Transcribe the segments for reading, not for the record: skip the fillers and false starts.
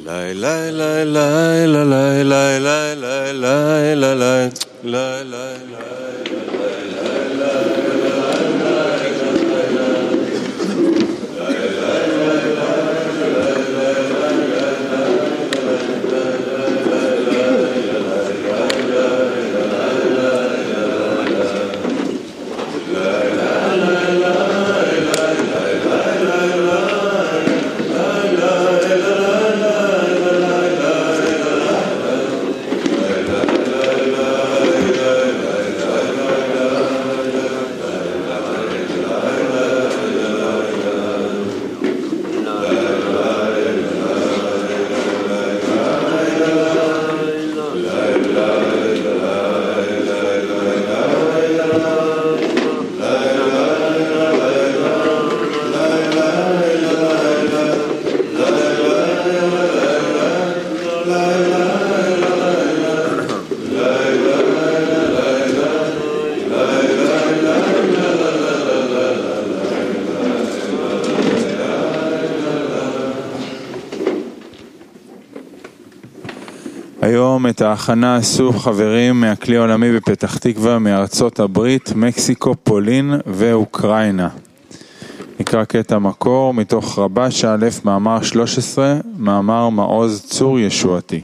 היום את ההכנה עשו חברים מהכלי העולמי בפתח תקווה, מארצות הברית, מקסיקו, פולין ואוקראינה. נקרא קטע מקור מתוך רבש א' מאמר 13, מאמר מעוז צור ישועתי.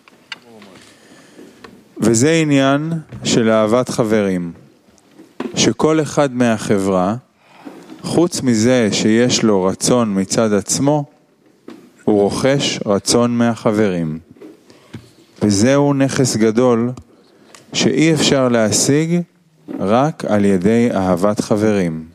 וזה עניין של אהבת חברים, שכל אחד מהחברה, חוץ מזה שיש לו רצון מצד עצמו, הוא רוכש רצון מהחברים. וזהו נכס גדול שאי אפשר להשיג רק על ידי אהבת חברים.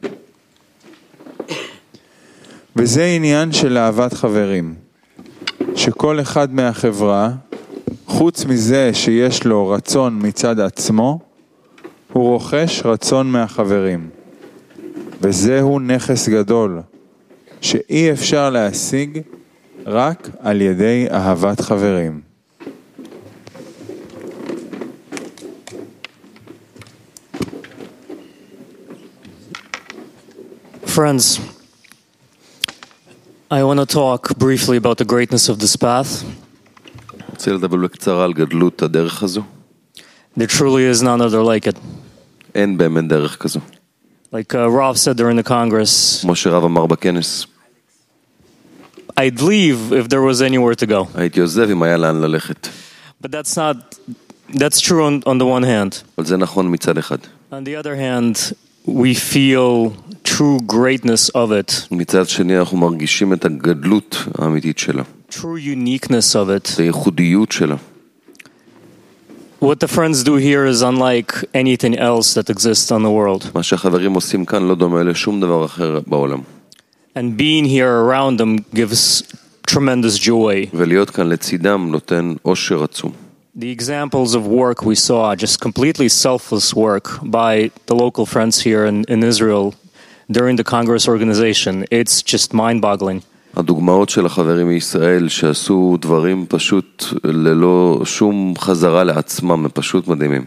וזה עניין של אהבת חברים, שכל אחד מהחברה, חוץ מזה שיש לו רצון מצד עצמו, הוא רוכש רצון מהחברים. וזהו נכס גדול שאי אפשר להשיג רק על ידי אהבת חברים. Friends, I want to talk briefly about the greatness of this path. רוצה לדבר בקצרה על גדלות הדרך הזו. There truly is none other like it. אין באמת דרך כזו. Like Rav said during the Congress, כמו שרב אמר בכנס, I'd leave if there was anywhere to go. הייתי עוזב אם היה לאן ללכת. But that's true on the one hand. אבל זה נכון מצד אחד. On the other hand, we feel true greatness of it. מצד שני אנחנו מרגישים את הגדלות האמיתית שלה. True uniqueness of it. את הייחודיות שלה. What the friends do here is unlike anything else that exists on the world. מה שהחברים עושים כאן לא דומה לשום דבר אחר בעולם. And being here around them gives tremendous joy. ולהיות כאן לצידם נותן אושר עצום. The examples of work we saw, just completely selfless work by the local friends here in Israel during the Congress organization, it's just mind-boggling. הדוגמאות של החברים מישראל שעשו דברים פשוט ללא שום חזרה לעצמם, הם פשוט מדהימים.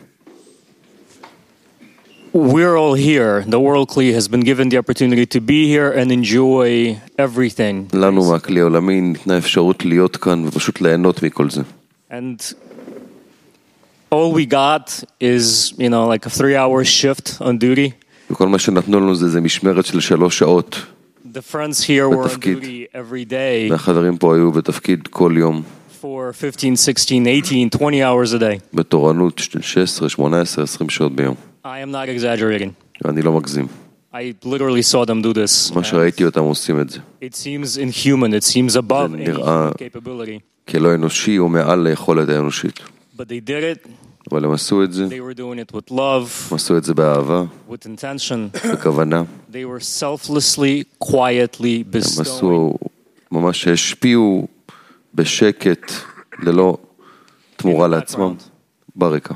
We're all here. The World Kli has been given the opportunity to be here and enjoy everything. לנו מהכלי העולמי ניתנה אפשרות להיות כאן ופשוט ליהנות מכל זה. And all we got is, like a 3-hour shift on duty. וכל מה שנתנו לנו זה משמרת של 3 שעות. The friends here were on duty every day. והחברים פה היו בתפקיד כל יום. For 15, 16, 18, 20 hours a day. בתורנות 16, 18, 20 שעות ביום. I am not exaggerating. אני לא מגזים. I literally saw them do this. מה שראיתי אותם עושים את זה. It seems inhuman. It seems above any human capability. כלא אנושי ומעל ליכולת האנושית. But they did it. אבל הם עשו את זה. They were doing it with love. הם עשו את זה באהבה. With intention. בכוונה. They were selflessly, quietly bestowing. הם עשו, ממש השפיעו בשקט, ללא תמורה לעצמם, ברקע.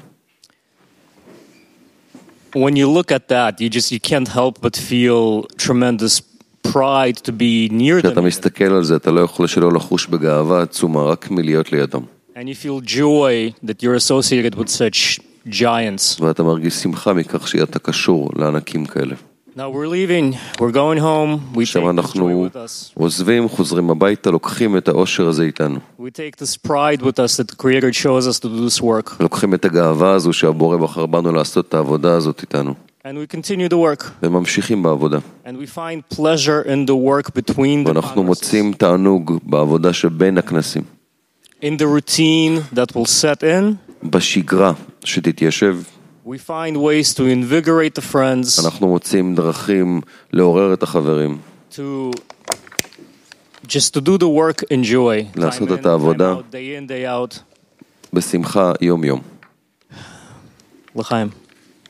When you look at that, you can't help but feel tremendous pride to be near them. כשאתה מסתכל על זה, אתה לא יכול שלא לחוש בגאווה עצומה, רק מלהיות לידם. And you feel joy that you're associated with such giants. ואתה מרגיש שמחה מכך שאתה קשור לענקים כאלה. Now we're leaving, we're going home, we take עכשיו this joy אנחנו with us. עוזבים, חוזרים הביתה, לוקחים את האושר הזה איתנו. We take this pride with us that the Creator chose us to do this work. לוקחים את הגאווה הזו שהבורא בחר בנו לעשות את העבודה הזאת איתנו. And we continue to work. וממשיכים בעבודה. And we find pleasure in the work between the ואנחנו congresses. מוצאים תענוג בעבודה שבין הכנסים. In the routine that will set in, בשגרה שתתיישב, we find ways to invigorate the friends, אנחנו מוצאים דרכים לעורר את החברים, to just to do the work in joy. לעשות Time את in, העבודה. time out, day in, day out. בשמחה יום יום. L'chaim.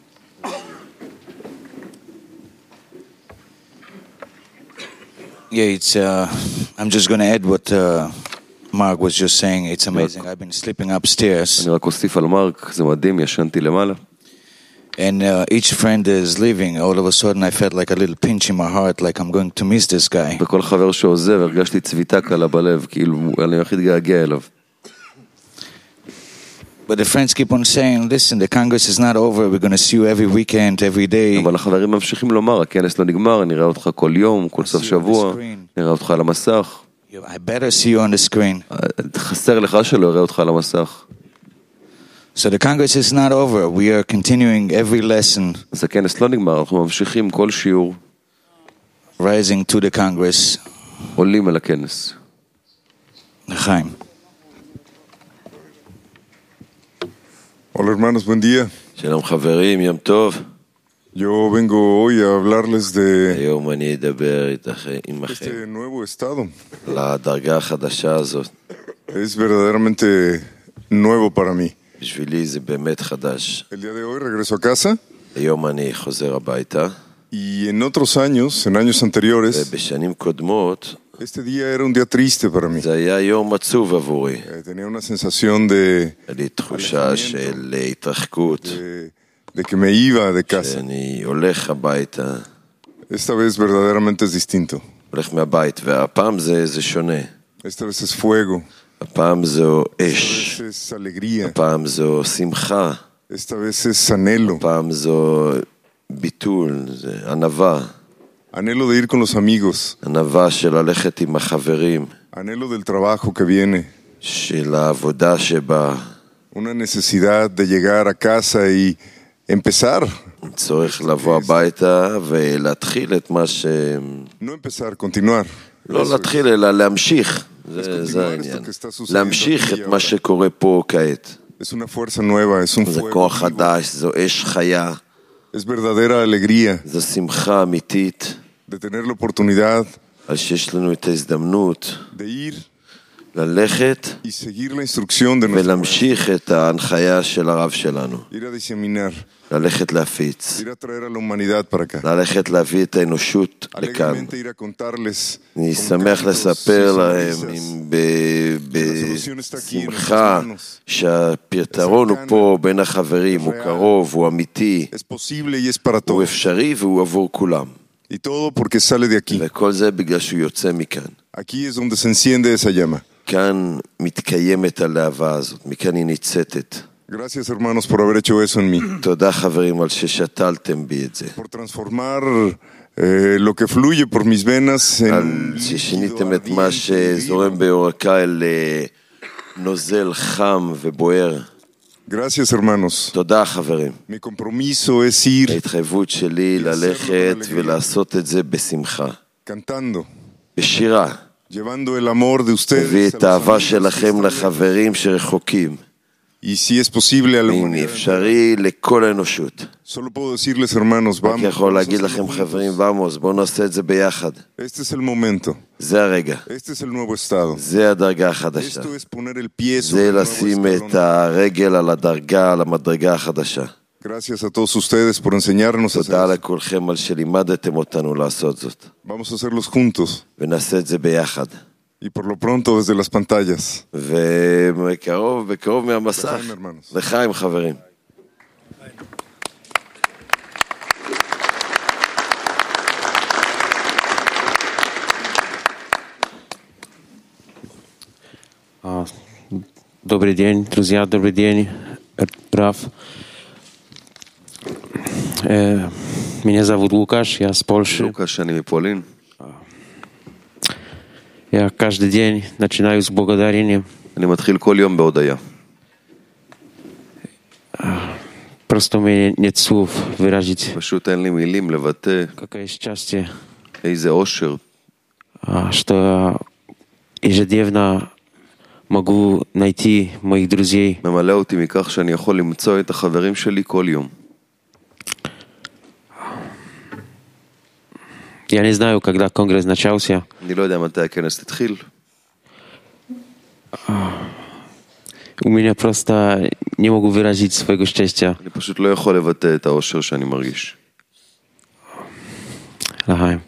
Yeah, I'm just going to add what Mark was just saying. It's amazing. I've been sleeping upstairs, אני רק אוסיף על מרק, זה מדהים, ישנתי למעלה. and each friend is leaving. All of a sudden, I felt like a little pinch in my heart, like I'm going to miss this guy. וכל חבר שעוזב, הרגשתי צביטה קלה בלב, כאילו אני הולך להתגעגע אליו. But the friends keep on saying, listen, the Congress is not over. We're going to see you every weekend, every day. אבל החברים ממשיכים לומר, הכנס לא נגמר, נראה אותך כל יום, כל סוף שבוע, נראה אותך על המסך. I better see you on the screen. חסר לך שלא יראה אותך על המסך. So the Congress is not over. We are continuing every lesson, אז הכנס לא נגמר, אנחנו ממשיכים כל שיעור, rising to the Congress. עולים על הכנס. L'chaim. Hola hermanos, buen día. שלום חברים, יום טוב. Yo vengo hoy a hablarles de היום אני אדבר עמכם este nuevo estado. על הדרגה החדשה הזאת. Es verdaderamente nuevo para mí. בשבילי זה באמת חדש. El día de hoy regreso a casa היום אני חוזר הביתה, y en otros años, en años anteriores, ובשנים קודמות este día era un día triste para mí. זה היה יום עצוב עבורי. Tenía una sensación de היה לי תחושה של התרחקות, de que me iba de casa. שאני הולך הביתה, Esta vez verdaderamente es distinto. הולך מהבית, והפעם זה שונה. Esta vez es fuego. הפעם זו Esta אש, vez es alegría. הפעם זו שמחה, Esta vez es anhelo. הפעם זו ביטול, זה ענווה. Anhelo de ir con los amigos. ענווה של ללכת עם החברים, Anhelo del trabajo que viene. של העבודה שבה, Una necesidad de llegar a casa y empezar. צורך לבוא הביתה ולהתחיל את מה ש... No empezar, continuar. לא להתחיל אלא להמשיך, זה העניין. להמשיך את מה שקורה פה כעת. Es una fuerza nueva, es un זה fuego. כוח חדש, זו אש חיה, Es verdadera alegría זו שמחה אמיתית, de tener la oportunidad על שיש לנו את ההזדמנות de ir ללכת y seguir la instrucción de nuestro ולהמשיך את ההנחיה של הרב שלנו, ir a diseminar, ללכת להפיץ, ir a traer a la humanidad para acá. ללכת להביא את האנושות לכאן. Alegremente ir a contarles אני con שמח cantos לספר y להם sonrisas. בשמחה שהפתרון הוא פה בין החברים, הוא קרוב, הוא אמיתי, Es posible y es para הוא todos. אפשרי והוא עבור כולם. Y todo porque sale de aquí. וכל זה בגלל שהוא יוצא מכאן. Aquí es donde se enciende esa llama. כאן מתקיימת הלהבה הזאת, מכאן היא ניצתת. Gracias hermanos por haber hecho eso en mí. תודה חברים על ששתלתם בי את זה. Por transformar lo que fluye por mis venas על en ששיניתם את מה שזורם בעורקיי לנוזל חם ובוער. Gracias hermanos. תודה חברים. Mi compromiso es ir ההתחייבות שלי ללכת ולעשות את זה בשמחה, cantando, בשירה, llevando el amor de להביא ustedes את a los האהבה amigos que שלכם están לחברים שרחוקים, y si es posible a la אם humanidad. אפשרי לכל האנושות. Solo puedo decirles hermanos, רק vamos. יכול vamos a להגיד hacerlo לכם juntos. חברים, vamos, בואו נעשה את זה ביחד. Este es el momento. זה הרגע, Este es el nuevo estado. זה הדרגה החדשה, Esto es poner el pie sobre זה el nuevo לשים escalón. את הרגל על הדרגה, על המדרגה החדשה. Gracias a todos ustedes por enseñarnos a hacer תודה eso. לכולכם על שלימדתם אותנו לעשות זאת, Vamos a hacerlos juntos ונעשה את זה ביחד. y por lo pronto desde las pantallas. ובקרוב מהמסך, לחיים, hermanos. לחיים חברים. Добрый день, друзья, добрый день, Раф. Меня зовут Лукаш, я с Польши. לוקש, אני מפולין. Я каждый день начинаю с благодарения. אני מתחיל כל יום בהודיה. Просто у меня нет слов выразить, פשוט אין לי מילים לבטא какое счастье, איזה אושר, что я ежедневно могу найти моих друзей. ממלא אותי מכך שאני יכול למצוא את החברים שלי כל יום. Я не знаю, когда конгресс начался. אני לא יודע מתי הכנס התחיל. У меня просто не могу выразить своего счастья. אני пשוט לא יכול לבטא את האושר שאני מרגיש. Ага.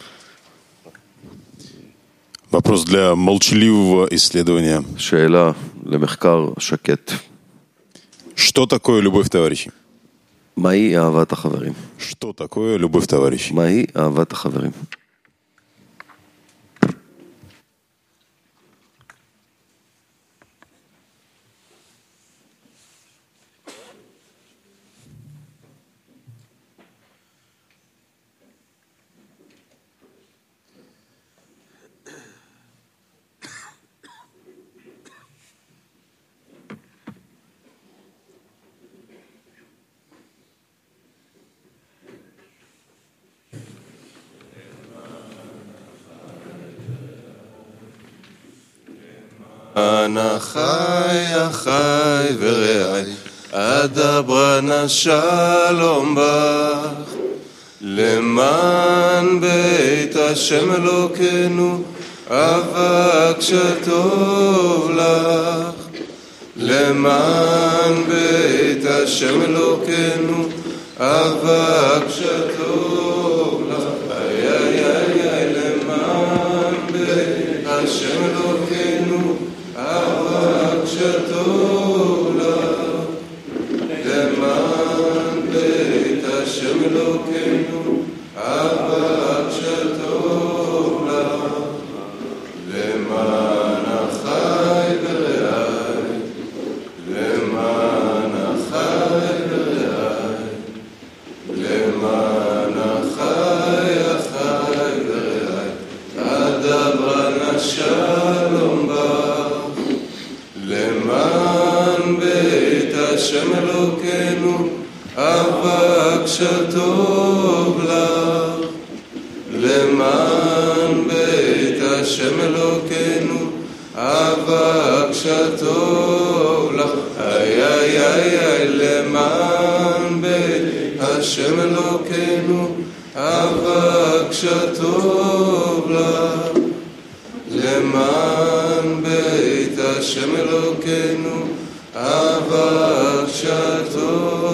Вопрос для молчаливого исследования. שאלה למחקר שקט. Что такое любовь товарищей? מהי אהבת החברים? Что такое любовь товарищей? מהי אהבת החברים? אחי אחי ורעי אדברה שלום בך למען בית השם אלוקינו אבק שטוב לך למען בית השם אלוקינו אבק שטוב לך איי איי איי איי למען בית השם אלוקינו אבק שטוב לך למען בית השם אלוקינו אבק שטוב לך למען אחי ורעי למען אחי ורעי למען אחי אחי ורעי אדברה שלום בך למען בית השם אלוקינו אבק שטוב לך למען בית השם אלוקינו אבק שטוב לך איי איי איי איי למען בית השם אלוקינו אבק שטוב לך למען בית השם אלוקינו אבק שטוב